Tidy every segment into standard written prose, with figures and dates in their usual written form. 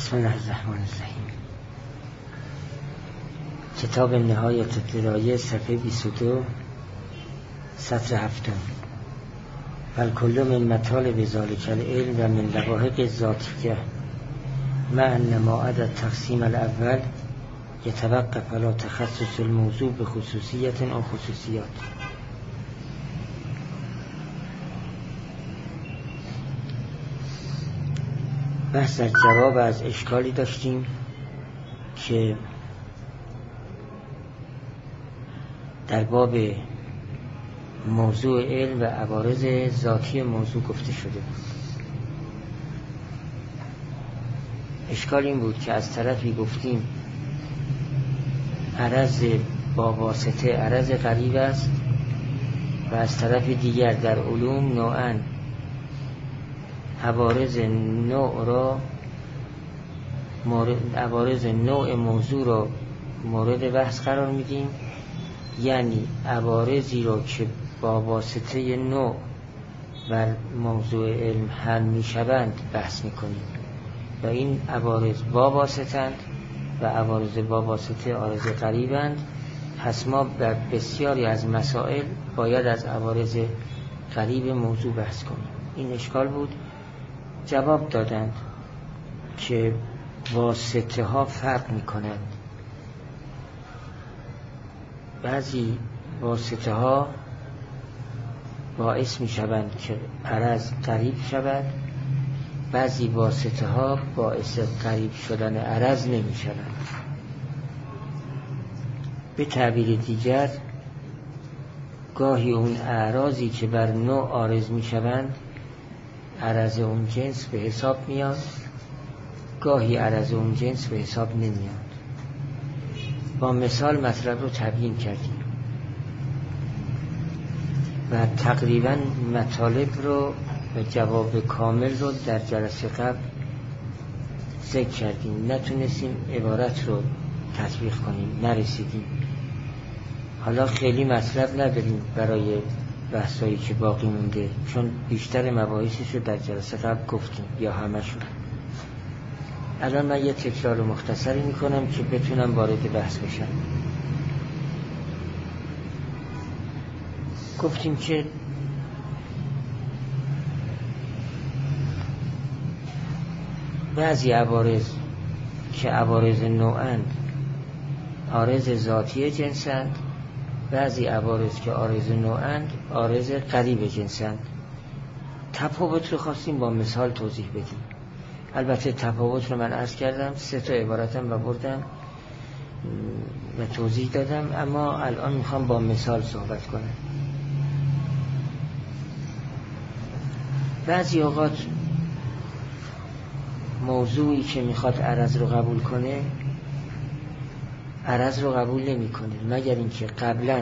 بسم الله الرحمن الرحیم. کتاب نهایت الدرایه صفحه 22 سطر 7. فالکل من مطالب ذلک العلم و من لواحق ذاتیه مع ان ما عدا التقسیم الاول یتوقف علی تخصص الموضوع به خصوصیت او خصوصیات. بحث در جواب از اشکالی داشتیم که در باب موضوع علم و عوارض ذاتی موضوع گفته شده بود. اشکال این بود که از طرفی گفتیم عرض با واسطه عرض غریب است و از طرف دیگر در علوم نوعاً عوارض نوع موضوع را مورد بحث قرار میدیم، یعنی عوارضی را که با واسطه نوع بر موضوع علم حل میشوند بحث میکنیم و این عوارض با واسطند و عوارض با واسطه عارض غریبند. پس ما در بسیاری از مسائل باید از عوارض غریب موضوع بحث کنیم. این اشکال بود. جواب دادند که واسطه ها فرق می کنند. بعضی واسطه ها باعث می شوند که عرض غریب شود، بعضی واسطه ها باعث غریب شدن عرض نمی شوند. به تعبیر دیگر گاهی اون اعراضی که بر نوع عارض می شوند عرض اون جنس به حساب میاد، گاهی عرض اون جنس به حساب نمیاد. با مثال مطلب رو تبیین کردیم و تقریبا مطالب رو و جواب کامل رو در جلسه قبل ذکر کردیم. نتونستیم عبارت رو تطبیق کنیم، نرسیدیم. حالا خیلی مطلب نداریم برای بحثایی که باقی مونده، چون بیشتر مباحثش رو در جلسه قبل گفتیم یا همشون. الان من یه تکرار مختصری میکنم که بتونم وارد بحث بشم. گفتیم که بعضی عوارض که عوارض نوعند عارض ذاتی جنسند، بعضی عوارض که عارض نوعند عارض غریب جنسند. تفاوت رو خواستیم با مثال توضیح بدیم. البته تفاوت رو من عرض کردم، 3 عبارتم و بردم و توضیح دادم، اما الان میخوام با مثال صحبت کنم. بعضی اوقات موضوعی که میخواد عرض رو قبول کنه عرض رو قبول نمی کنه مگر اینکه قبلا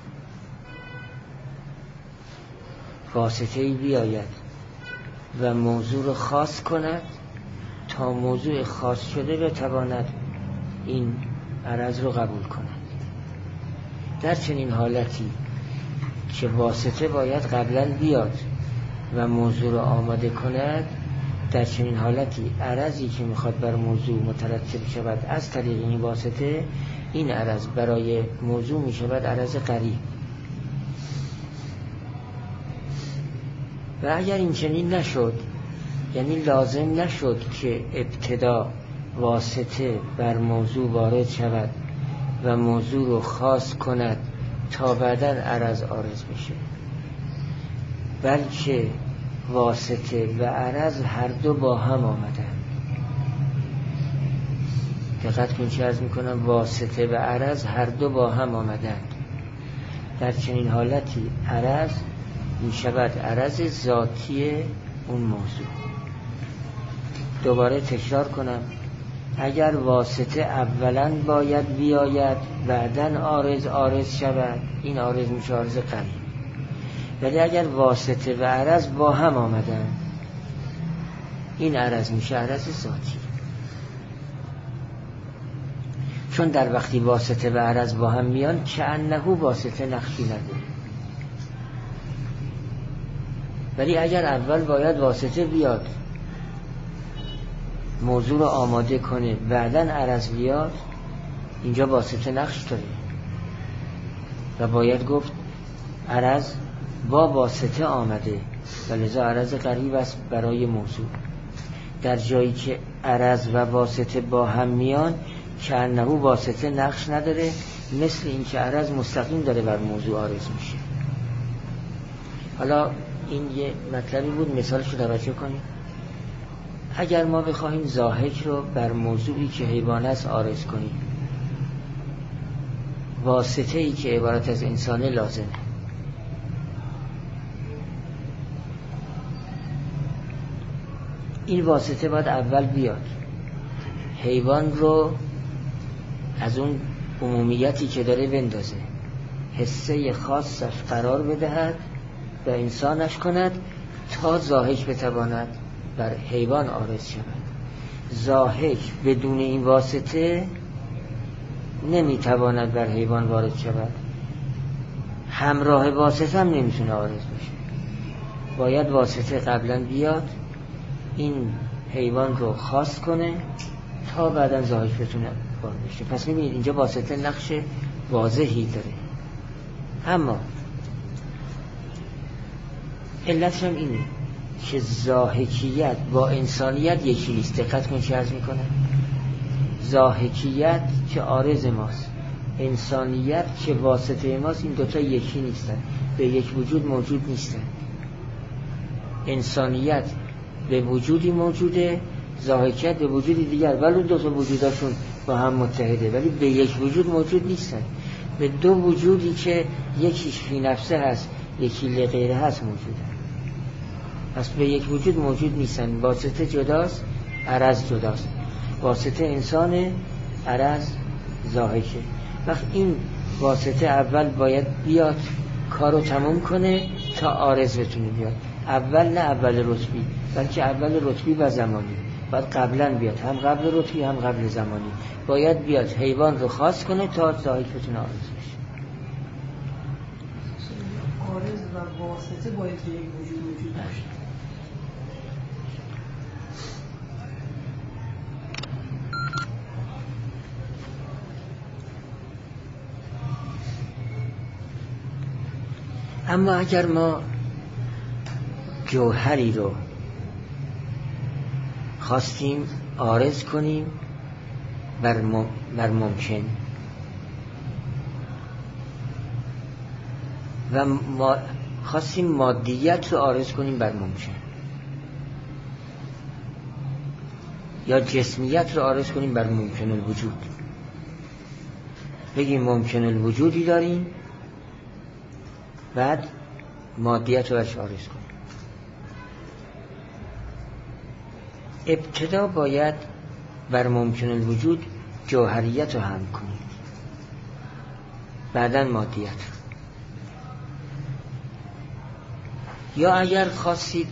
واسطه‌ای بیاید و موضوع رو خاص کند تا موضوع خاص شده بتواند این عرض رو قبول کند. در چنین حالتی که واسطه باید قبلا بیاد و موضوع رو آماده کند، در چنین حالتی عرضی که میخواد بر موضوع مترتب شود از طریق این واسطه، این عرض برای موضوع میشود عرض غریب. و اگر این چنین نشد، یعنی لازم نشد که ابتدا واسطه بر موضوع وارد شود و موضوع رو خاص کند تا بعداً عرض عارض بشه، بلکه واسطه و عرض هر دو با هم آمدن. دقت کنید چه عرض میکنم، واسطه و عرض هر دو با هم آمدن. در چنین حالتی عرض میشود عرض ذاتی اون موضوع. دوباره تکرار کنم، اگر واسطه اولا باید بیاید بعداً عارض شود، این عارض میشه عارض غریب. ولی اگر واسطه و عرض با هم آمدن، این عرض میشه عرض ذاتی. چون در وقتی واسطه و عرض با هم میان کأنه واسطه نقشی نداره. ولی اگر اول باید واسطه بیاد موضوع رو آماده کنه بعدن عرض بیاد، اینجا واسطه نقش داره و باید گفت عرض با واسطه آمده و لذا عرض قریب است برای موضوع. در جایی که عرض و واسطه با هم میان که انه واسطه نقش نداره، مثل این که عرض مستقیم داره بر موضوع عارض میشه. حالا این یه مطلبی بود، مثالش رو توجه کنیم. اگر ما بخواهیم ضاحک رو بر موضوعی که حیوان است عارض کنیم، واسطه ای که عبارت از انسانه لازمه. این واسطه باید اول بیاد، حیوان رو از اون عمومیتی که داره بندازه، حصه خاصش قرار بدهد و انسانش کند تا ضاحک بتواند بر حیوان عارض شود. ضاحک بدون این واسطه نمیتواند بر حیوان وارد شود، همراه واسطه هم نمیتونه عارض بشه. باید واسطه قبلا بیاد، این حیوان رو خاص کنه تا بعدا ضاحک بتونه وارد بشه. پس میبینید اینجا واسطه نقش واضحی داره. اما علتش هم اینه که ضاحکیت با انسانیت یکی نیست. دقت کن چه عرض میکنه. ضاحکیت که عارض ماست، انسانیت که واسطه ماست، این دوتا یکی نیستن، به یک وجود موجود نیستن. انسانیت به وجودی موجوده، ضاحکیت به وجودی دیگر، ولی دو تا وجوداشون با هم متحده ولی به یک وجود موجود نیستن. به دو وجودی که یکیش فی نفسه هست یکی لغیره هست موجوده. پس به یک وجود موجود نیستن. واسطه جداست، عرض جداست. واسطه انسانه، عرض ضاحکه. وقت این واسطه اول باید بیاد کارو تموم کنه تا عارض بتونه بیاد. اول نه اول رتبی، بلکه اول رتبی و زمانی. باید قبلا بیاد، هم قبل رتبی هم قبل زمانی. باید بیاد حیوان رو خاص کنه تا ضاحک بتونه عارض بشه. عارض و واسطه باید یک وجود موجود باشه. اما اگر ما جوهری رو خواستیم عارض کنیم بر ممکن و ما خواستیم مادیت رو عارض کنیم بر ممکن یا جسمیت رو عارض کنیم بر ممکن الوجود، بگیم ممکن الوجودی داریم بعد مادیت رو برش عارض کنیم. ابتدا باید بر ممکن الوجود جوهریت رو هم کنیم، بعداً مادیت. یا اگر خواستید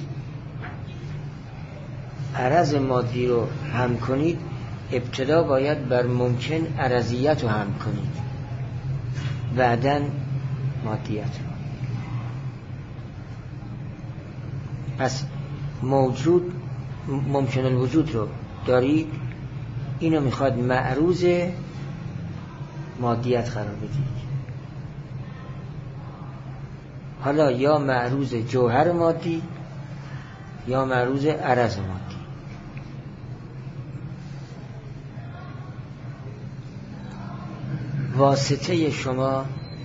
عرض مادی رو هم کنید، ابتدا باید بر ممکن عرضیت رو هم کنید، بعداً مادیت رو. پس موجود ممکن الوجود رو دارید، اینو میخواد معروض مادیت قرار بدید. حالا یا معروض جوهر مادی یا معروض عرض مادی. واسطه شما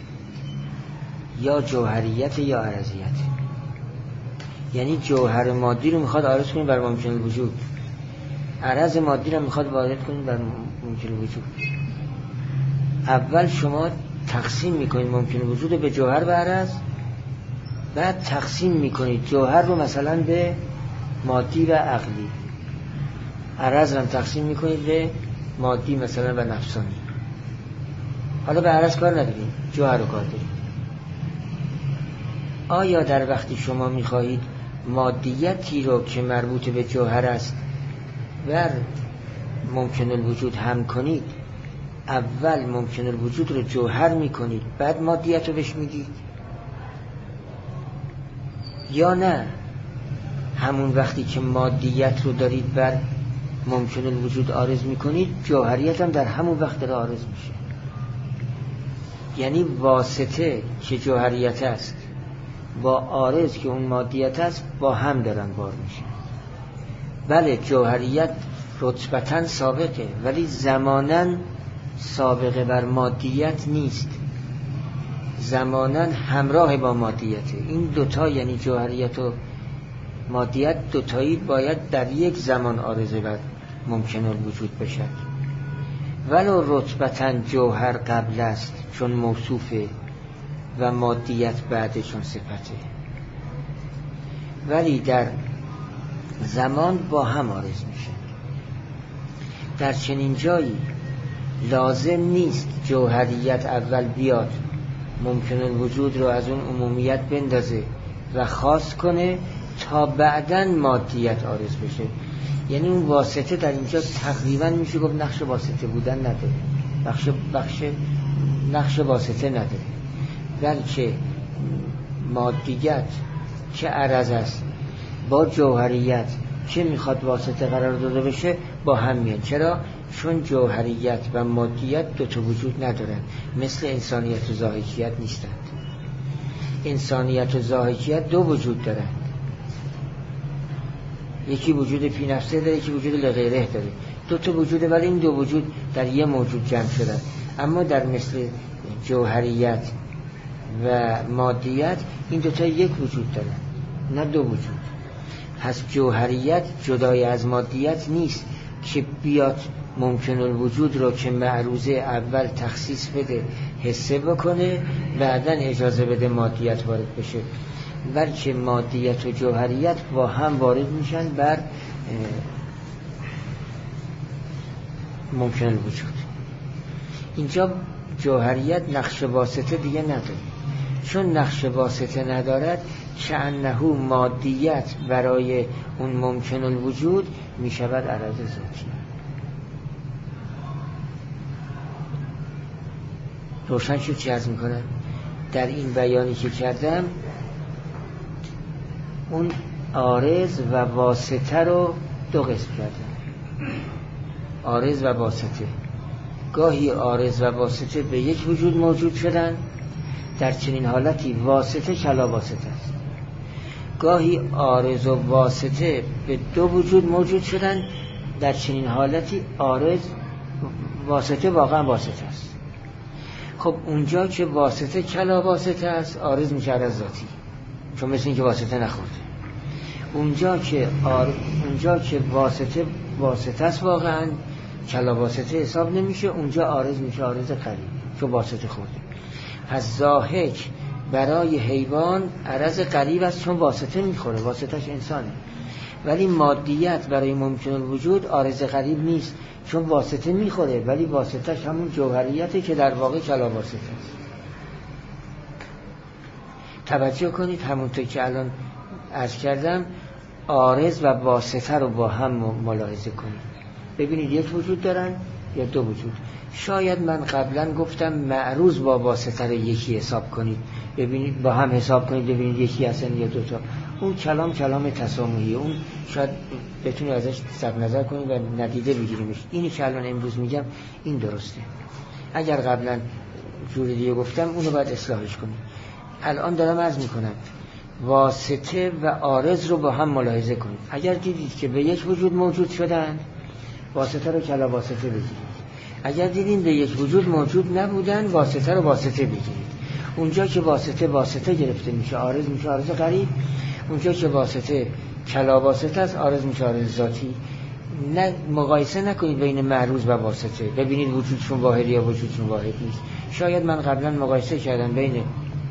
یا جوهریت یا عرضیت، یعنی جوهر مادی رو میخواد عارض کنید بر ممکن الوجود، عرض مادی رو میخواد وارد کنید بر ممکن الوجود. اول شما تقسیم میکنید ممکن الوجود به جوهر و عرض، بعد تقسیم میکنید جوهر رو مثلا به مادی و عقلی، عرض رو تقسیم میکنید به مادی مثلا و نفسانی. حالا به عرض کار ندارید، جوهر رو کار دارید. آیا در وقتی شما میخواهید مادیتی رو که مربوط به جوهر است بر ممکن الوجود هم کنید، اول ممکن الوجود رو جوهر میکنید بعد مادیت رو بهش میدید؟ یا نه همون وقتی که مادیت رو دارید بر ممکن الوجود عارض میکنید، جوهریت هم در همون وقت داره عارض میشه. یعنی واسطه که جوهریت است با عارض که اون مادیت است با هم دارن بار میشن. بله جوهریت رتبتاً سابقه، ولی زماناً سابقه بر مادیت نیست، زماناً همراه با مادیته. این دوتا یعنی جوهریت و مادیت دوتایی باید در یک زمان عارضه بر ممکن الوجود بشد. ولو رتبتاً جوهر قبل است چون موصوفه و مادیت بعد چون صفته، ولی در زمان با هم عارض میشه. در چنین جایی لازم نیست جوهریت اول بیاد ممکن الوجود رو از اون عمومیت بندازه و خاص کنه تا بعداً مادیت عارض بشه. یعنی اون واسطه در اینجا تقریباً میشه گفت نقش واسطه بودن نداره، نقش واسطه نداره، بلکه مادیت که عرض است با جوهریت که میخواد واسطه قرار داده بشه با هم میان. چرا؟ چون جوهریت و مادیت دوتا وجود ندارن، مثل انسانیت و ضاحکیت نیستند. انسانیت و ضاحکیت دو وجود دارن، یکی وجود فی نفسه داره، یکی وجود لغیره داره. دوتا وجوده ولی این دو وجود در یه موجود جمع شدن. اما در مثل جوهریت و مادیت این دوتا یک وجود دارن، نه دو وجود. پس جوهریت جدای از مادیت نیست که بیاد ممکن الوجود رو که معروضه اول تخصیص بده، حسه بکنه، بعدن اجازه بده مادیت وارد بشه، بلکه مادیت و جوهریت با هم وارد میشن بر ممکن الوجود. اینجا جوهریت نقش واسطه دیگه نداره، چون نقش واسطه ندارد کأنه مادیت برای اون ممکن الوجود میشود عرض ذاتی. روشن شد چی عرض میکنم؟ در این بیانی که کردم اون عارض و واسطه رو دو قسم کردم. عارض و واسطه، گاهی عارض و واسطه به یک وجود موجود شدن، در چنین حالتی واسطه کلا واسطه است. گاهی عارض و واسطه به دو وجود موجود شدن، در چنین حالتی عارض واسطه واقعا واسطه است. خب اونجا که واسطه کلا واسطه است عارض میشه عرض ذاتی، چون مثل این که واسطه نخورده. اونجا که واسطه است واقعا کلا واسطه حساب نمیشه، اونجا عارض میشه عارض قریب، چون واسطه خورده. پس ضاحک برای حیوان عرض قریب است چون واسطه میخوره، واسطهش انسانه. ولی مادیت برای ممکن الوجود عارض قریب نیست، چون واسطه میخوره ولی واسطهش همون جوهریته که در واقع کلا واسطه است. توجه کنید همونطور که الان عرض کردم عارض و واسطه رو با هم ملاحظه کنید، ببینید یک وجود دارن یا دو وجود. شاید من قبلا گفتم معروض با واسطه رو یکی حساب کنید، ببینید با هم حساب کنید ببینید یکی هستن یا دوتا. اون کلام تسامحی، اون شاید بتونید ازش صرف نظر کنید و ندیده بگیریمش. اینی که الان امروز میگم این درسته. اگر قبلا جوری دیگه گفتم اونو باید اصلاحش کنید. الان دارم عرض میکنم واسطه و عارض رو با هم ملاحظه کنید. اگر دیدید که به یک وجود موجود شدن واسطه رو کلا واسطه بگیرید، اگر دیدین به یک وجود موجود نبودن واسطه رو واسطه بگیرید. اونجا که واسطه گرفته میشه عارض میشه عارض قریب، اونجا که واسطه کلا واسطه است عارض میشه عارض ذاتی. نه مقایسه نکنید بین معروض و واسطه، ببینید وجودشون واحد یا وجودشون واحد نیست. شاید من قبلا مقایسه کردم بین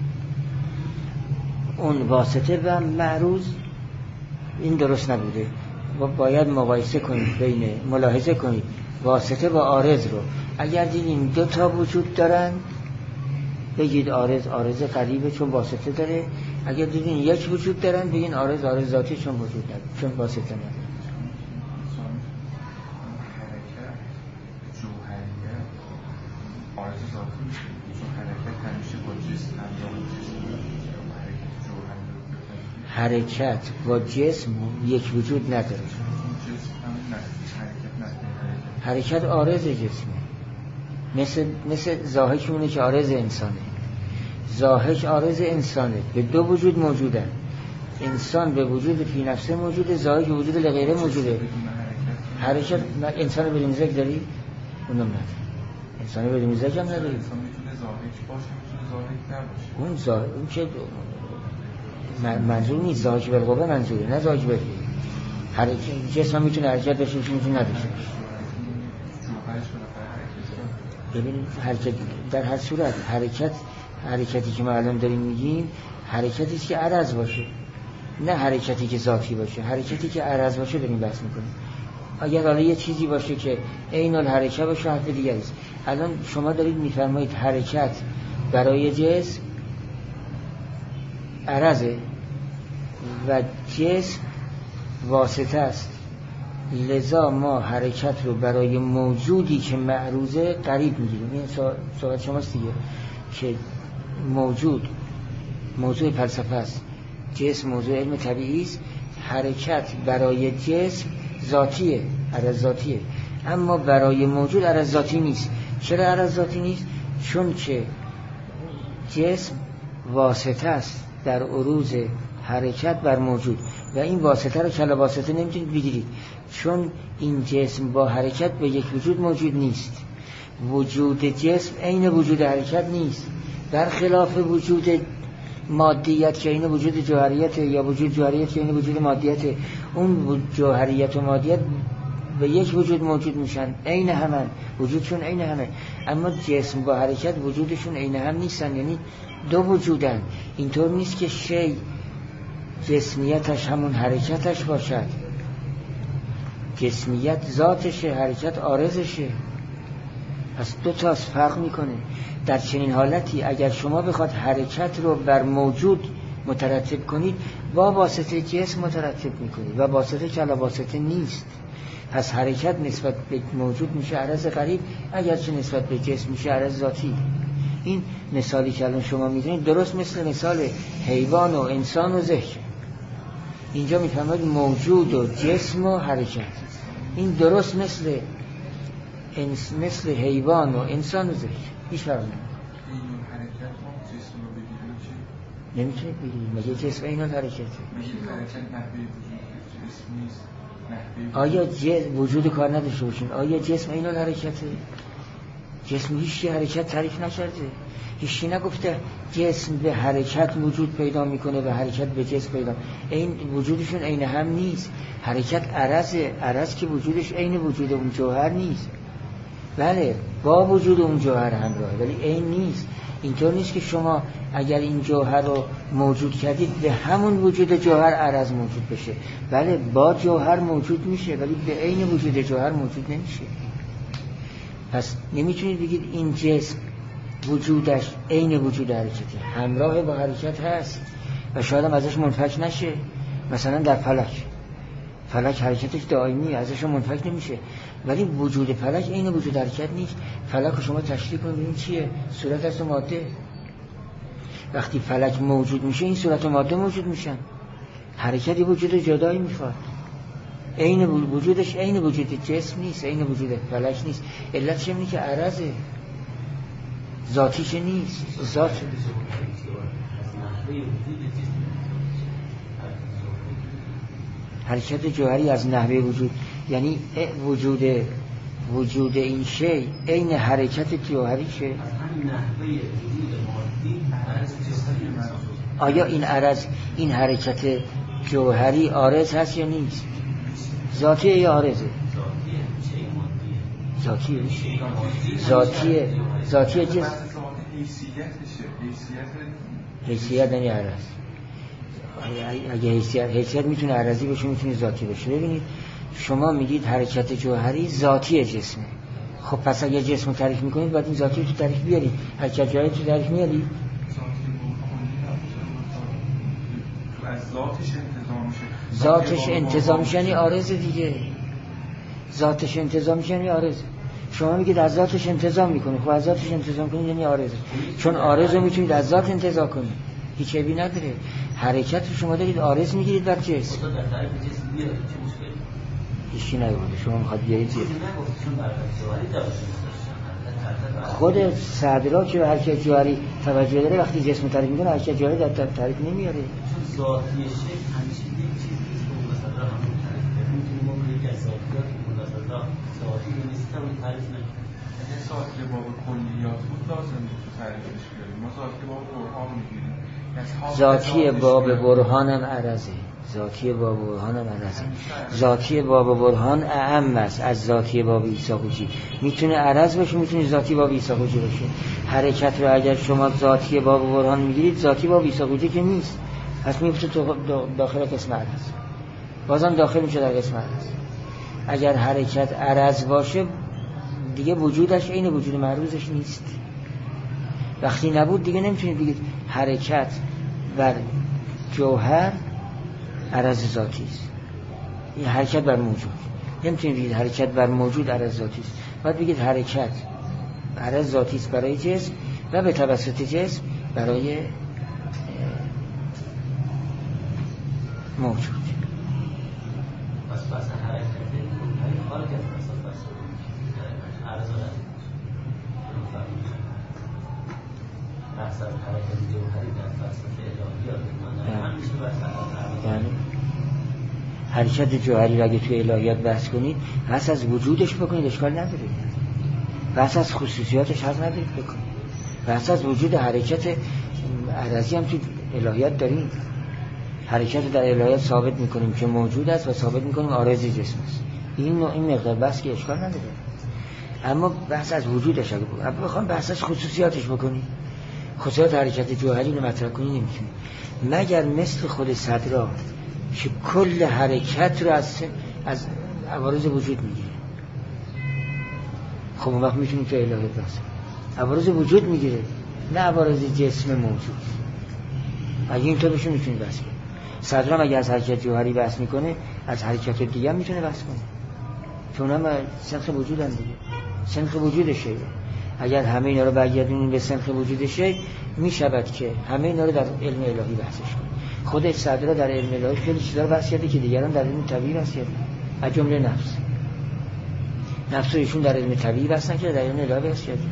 اون واسطه و معروض، این درست نبوده. باید مقایسه کنید ملاحظه کنید واسطه و عارض رو. اگر دیدین دو تا وجود دارن بگید عارض قریبه چون واسطه داره. اگر دیدین یک وجود دارن بگین عارض ذاتی چون وجود داره، چون واسطه نداره. حرکت با جسم یک وجود نداره. حرکت عارض جسمه، مثل ضاحکمونه که عارض انسانه. ضاحک عارض انسانه، به دو وجود موجودن، انسان به وجود فی نفسه موجوده، ضاحک به وجود لغیره موجوده. حرکت انسان بدون مزاج داری؟ اونم نداری. انسان بدون مزاج هم نداری. انسان میتونه ضاحک باشه، میتونه ضاحک نباشه. اون که منظور نیست، ضاحک بالقوه منظوره، نه ضاحک بالقوه. حرکت جسم میتونه حرکت داشته باشه، میتونه نداشته باشه. ببین حرکت در هر صورت حرکتی که ما الان داریم میگیم حرکتی است که عرض باشه، نه حرکتی که ذاتی باشه. حرکتی که عرض باشه داریم بحث میکنیم. اگر حالا یه چیزی باشه که عین الحرکت باشه حرف دیگری است. الان شما دارید میفرمایید حرکت برای جسم عرضه و جسم واسطه است، لذا ما حرکت رو برای موجودی که معروضه قریب میگیریم. این صحبت شماست دیگه که موضوع فلسفه است، جسم موضوع علم طبیعی است، حرکت برای جسم ذاتیه، عرض ذاتیه، اما برای موجود عرض ذاتی نیست. چرا عرض ذاتی نیست؟ چون که جسم واسطه است در عروض حرکت بر موجود و این واسطه رو کلا واسطه نمیتونید بگیرید، چون این جسم با حرکت به یک وجود موجود نیست. وجود جسم عین وجود حرکت نیست، برخلاف وجود مادیت که این وجود جوهریت، یا وجود جوهریت که این وجود مادیت. اون جوهریت و مادیت به یک وجود موجود میشن، عین همن، وجودشون عین همه، اما جسم با حرکت وجودشون عین هم نیستن، یعنی دو وجودن. اینطور نیست که شی جسمیتش همون حرکتش باشد، جسمیت ذاتشه، حرکت عارضشه، پس دو تا فرق میکنه. در چنین حالتی اگر شما بخواد حرکت رو بر موجود مترتب کنید، با واسطه جسم مترتب میکنید و واسطه کلا واسطه نیست. پس حرکت نسبت به موجود میشه عرض قریب، اگرچه نسبت به جسم میشه عرض ذاتی. این مثالی که الان شما میدونید درست مثل مثال حیوان و انسان و ذهن. اینجا میفهمید موجود و جسم و حرکت، این درست مثل حیوان و انسان و ذهن، هیچ فرق نمیکنه. نمیتونید بگید مگه جسم این حرکته؟ آیا وجود کار نداشته باشین؟ آیا جسم این حرکته؟ جسم هیچی حرکت تعریف نکرده، هیچی نگفته جسم به حرکت وجود پیدا میکنه و حرکت به جسم پیدا. این وجودشون عین هم نیست. حرکت عرض که وجودش عین وجود اون جوهر نیست. بله با وجود اون جوهر همراهه ولی عین نیست. اینطور نیست که شما اگر این جوهر رو موجود کردید به همون وجود جوهر عرض موجود بشه. بله با جوهر موجود میشه ولی به عین وجود جوهر موجود نمیشه. پس نمیتونید بگید این جسم وجودش عین وجود حرکته، همراه با حرکت هست و شاید هم ازش منفک نشه. مثلا در فلک حرکتش دائمی، ازش منفک نمیشه، ولی وجود فلک عین وجود حرکت نیست. فلک رو شما تشریح کنید ببینید چیه؟ صورت است و ماده. وقتی فلک موجود میشه این صورت و ماده موجود میشن، حرکتی وجود جدایی میخواد، عین وجودش عین وجود جسم نیست، عین وجود فلک نیست. علتش اینه که عرضه، ذاتیش نیست. ذات حرکت جوهری از نحوه وجود، یعنی وجود این شی عین حرکت جوهری شه. آیا این حرکت جوهری عارض هست یا نیست؟ ذاتیه یا عارضه؟ ذاتیه جسم. حیثیت یعنی عرض. اگه حیثیت میتونه عرضی باشه میتونه ذاتی باشه. ببینید شما میگید حرکت جوهری ذاتی جسمه، خب پس اگه جسم تعریف میکنید باید این ذاتی رو تو تعریف بیارید. حرکت جوهری تو تعریف میارید؟ ذاتش انتزاع میشه یعنی عارض دیگه. ذاتش انتزاع میشه یعنی عارض. شما میگید از ذاتش انتزاع میکنه، خب از ذاتش انتزاع کنید یعنی عارضه، چون عارض رو میتونید از ذات انتزاع کنید، هیچ عیبی نداره. حرکت رو شما دارید عارض میگیرید بر جسم. هیچی نگفته. شما میخواد بیایید خود صدرا که حرکت جوهری توجه داره وقتی جسم تعریف میکنه حرکت جوهری در تعریف نمیاره. ذاتی شکل همیشه یک چیزی که مثلا همون تعریف کنیم میتونیم ما یک از ذاتیات که مثلا ذاتی نیست که اون تعریف نکنیم. اگه ذاتی باب کلیات بود لازم بود تعریفش کنیم. ما ذاتی باب برهان میگیریم. ذاتی باب برهانم عرضه. ذاتی باب برهانم عرضه. ذاتی باب برهان اعم است از ذاتی باب عیسی خوجی. میتونه عرض باشه، میتونه ذاتی باب عیسی خوجی باشه. حرکت رو اگر شما ذاتی باب برهان میگیرید ذاتی باب عیسی خوجی که نیست، پس میفته تو داخل قسم عرض، بازم داخل میشه در قسم عرض. اگر حرکت عرض باشه دیگه وجودش عین وجود معروضش نیست. وقتی نبود دیگه نمیتونید بگید حرکت بر جوهر عرض ذاتی است. این حرکت بر موجود. نمیتونید بگید حرکت بر موجود عرض ذاتی است. باید بگید حرکت عرض ذاتی است برای جسم و به توسط جسم برای موجود. پس حرکت این خارج از مسافت عرض بحث از حرکت جوهری در فلسفه الهیات همیشه بحث یعنی حرکت جوهری رو اگه توی الهیات بحث کنید بحث از وجودش بکنید اشکال نداره، بحث از خصوصیاتش حق ندارید بکنید، بحث از وجود حرکت عرضی هم توی الهیات داریم. حرکت رو در الهیات ثابت میکنیم که موجود است و ثابت میکنیم عارض جسم است. این مقدار بحث که اشکال نداره. اما بحث از وجودش اگه بخوام بحث از خصوصیاتش بکنیم، خصوصیات حرکت جوهری رو مطرح کنی نمیتونی مگر مثل خود صدرا که کل حرکت رو از عوارض وجود میگیره. خب اون وقت میتونیم تو الهیات بحث عوارض وجود میگیره، نه عوارض جسم موجود. اگه اینطور بشه میتونی بحث کنی. صدرا مگر از حرکت جوهری بحث میکنه از حرکت دیگه هم میتونه بحث کنه، چون هم سنخ وجود هم دیگه سنخ وجود شیء. اگر همه اینا رو برگردونیم به سنخ وجود شیء میشود که همه اینا رو در علم الهی بحثش کنیم. خود صدرا در علم الهی خیلی چیزا رو بحث کرده که دیگران در علم طبیعی بحث کردن، از جمله نفس ایشون در علم طبیعی بحث نکرده، در علم الهی بحث کرده.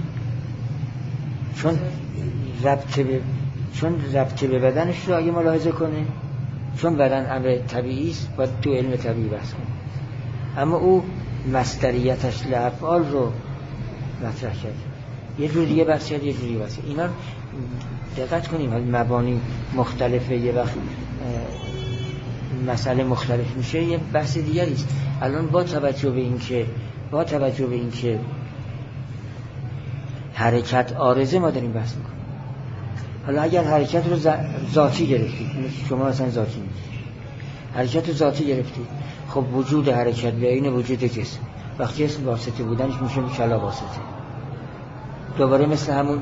چون ربط به بدنش رو اگه ملاحظه کنه، چون بدن امر طبیعی است باید تو علم طبیعی بحث کنه، اما او مصدریتش لافعال رو مطرح کرد، یه جور دیگه بحث کرد، یه جور دیگه بحث کرد. اینا دقت کنیم، مبانی مختلفه، یه وقت مسئله مختلف میشه یه بحث دیگری است. الان با توجه به اینکه حرکت عارضه ما داریم بحث میکنیم. حالا اگر حرکت رو ذاتی گرفتید، شما اصلا ذاتی میگید، حرکت رو ذاتی گرفتید، خب وجود حرکت به عین وجود جسم. وقتی جسم واسطه بودنش میشه کلا واسطه، دوباره مثل همون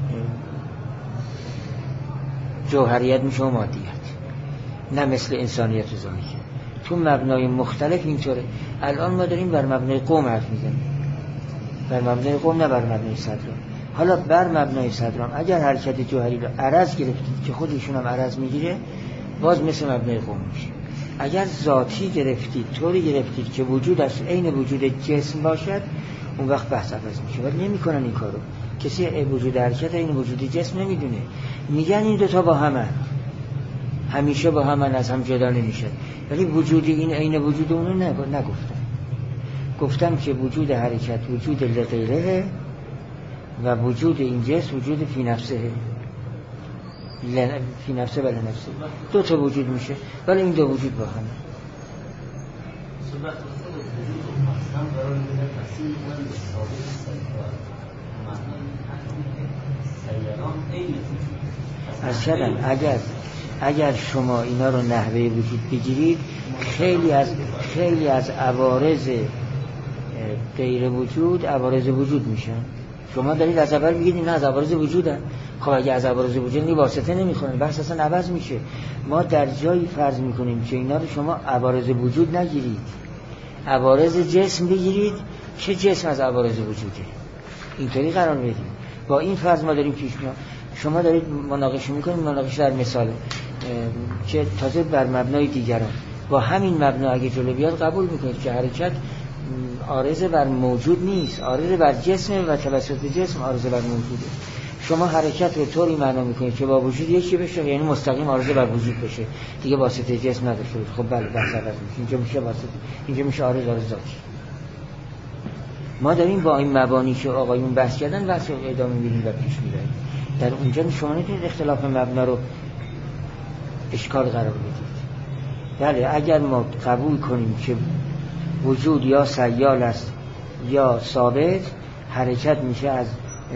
جوهریت میشه و مادیت، نه مثل انسانیت و ذاتی. تو مبنای مختلف اینطوره. الان ما داریم بر مبنای قوم حرف میزنیم، بر مبنای قوم نه بر مبنای صدرا. حالا بر مبنای صدرام اگر حرکت جوهری رو عرض گرفتید که خودشون هم عرض میگیره، باز مثل مبنای قوم میشه. اگر ذاتی گرفتید، طوری گرفتید که وجودش عین وجود جسم باشد، اون وقت بحث عوض میشه. ولی نمیکنن این کارو. کسی وجود حرکت عین وجود جسم نمیدونه. میگن این دوتا با همن، همیشه با همن، از هم جدا نمیشه. ولی وجود این عین وجود اونو نگفتم. گفتم که وجود حرکت وجود لغیره و وجود این جسم وجود فی نفسه، فی نفسه ولی نفسه، دو تا وجود میشه، ولی این دو وجود با هم. از کردم اگر شما اینا رو نحوه وجود بگیرید، خیلی از عوارض غیر وجود عوارض وجود میشن. شما دارید از اول میگید اینا از عوارض وجودن. خب اگه از عوارض وجود واسطه نمیخونن، بحث اصلا عوض میشه. ما در جایی فرض میکنیم که اینا رو شما عوارض وجود نگیرید، عوارض جسم بگیرید که جسم از عوارض وجوده، اینطوری قرار بدیم. با این فرض ما داریم پیش میاد. شما دارید مناقشه میکنید، مناقشه در مثال که تازه بر مبنای دیگران. با همین مبنا اگه جلو بیاد قبول میکنید که حرکت عارض بر موجود نیست، عارض بر جسم و توسط جسم عارض بر موجوده. شما حرکت رو طوری معنا میکنید که با وجود یکی بشه، یعنی مستقیم عارض بر وجود بشه، دیگه واسطه جسم نداشته باشه. خب بله بحث عوض میشه، اینجا میشه واسطه، اینجا میشه عارض ذاتی. ما داریم با این مبانی که آقایون بحث کردن بحث رو ادامه میدیم و پیش میبریم. در اونجا شما نمیتونید اختلاف مبنا رو اشکال قرار بدید. بله اگر ما قبول کنیم که وجود یا سیال است یا ثابت، حرکت میشه از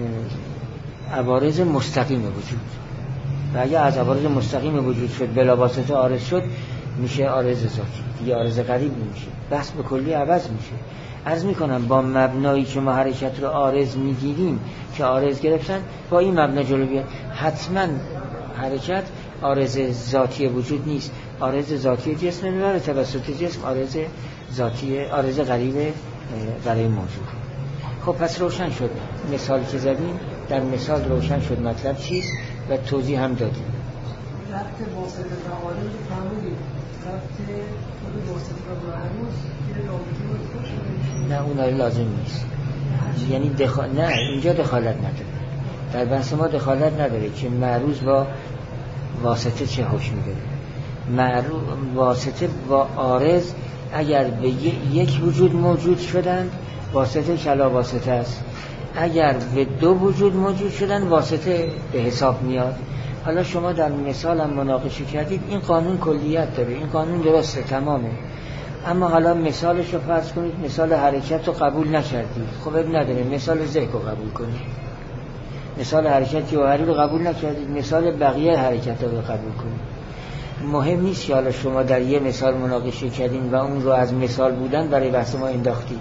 عوارض مستقیم وجود، و اگر از عوارض مستقیم وجود شد بلا واسطه عارض شد میشه عارض ذاتی، دیگه عارض غریب نمیشه، بحث به کلی عوض میشه. عرض میکنم با مبنایی که ما حرکت رو عارض میگیریم که عارض گرفتن، با این مبنا جلو بیاد حتما حرکت عارض ذاتی وجود نیست، عارض ذاتی جسم میبره، توسط جسم عارض ذاتی، عارض غریب برای موجود. خب پس روشن شد مثال که زدیم، در مثال روشن شد مطلب چیست و توضیح هم دادیم. ربط واسطه و عارض رو فهمیدیم، ربط واسطه و عارض یه رابطه نه اون لازم نیست، یعنی نه اینجا دخالت نداره، در بحث ما دخالت نداره که معروض با واسطه چه حکم میده. واسطه با عارض اگر به یک وجود موجود شدن واسطه کلا واسطه است، اگر به دو وجود موجود شدن واسطه به حساب میاد. حالا شما در مثال هم مناقشه کردید، این قانون کلیت داره، این قانون درسته تمامه، اما حالا مثالش رو فرض کنید مثال حرکت رو قبول نکردید، خب اب نداره مثال ذهن رو قبول کنید، مثال حرکت جوهری رو قبول نکردید، مثال بقیه حرکت رو قبول کنید. مهم نیست که حالا شما در یه مثال مناقشه کردین و اون رو از مثال بودن برای بحث ما انداختید.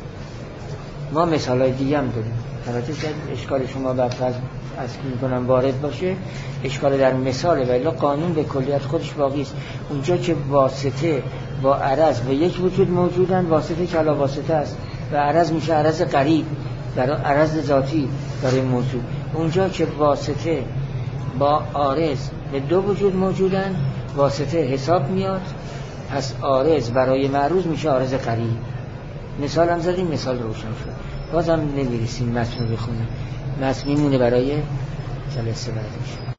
ما مثالای دیگه هم داریم، البته شاید اشکال شما بر فرض از میکنم وارد باشه، اشکال در مثاله، ولی قانون به کلیت خودش باقی است. اونجا که واسطه با عرض و یک وجود موجودن واسطه کلا واسطه است و عرض میشه عرض قریب برای عرض ذاتی برای موجود. اونجا که واسطه با عارض به دو وجود موجودن واسطه حساب میاد، پس عارض برای معروض میشه عارض قریب. مثال هم زدیم، مثال روشن شد. بازم نمیرسیم متن رو بخونیم، متن میمونه برای جلسه بعدش.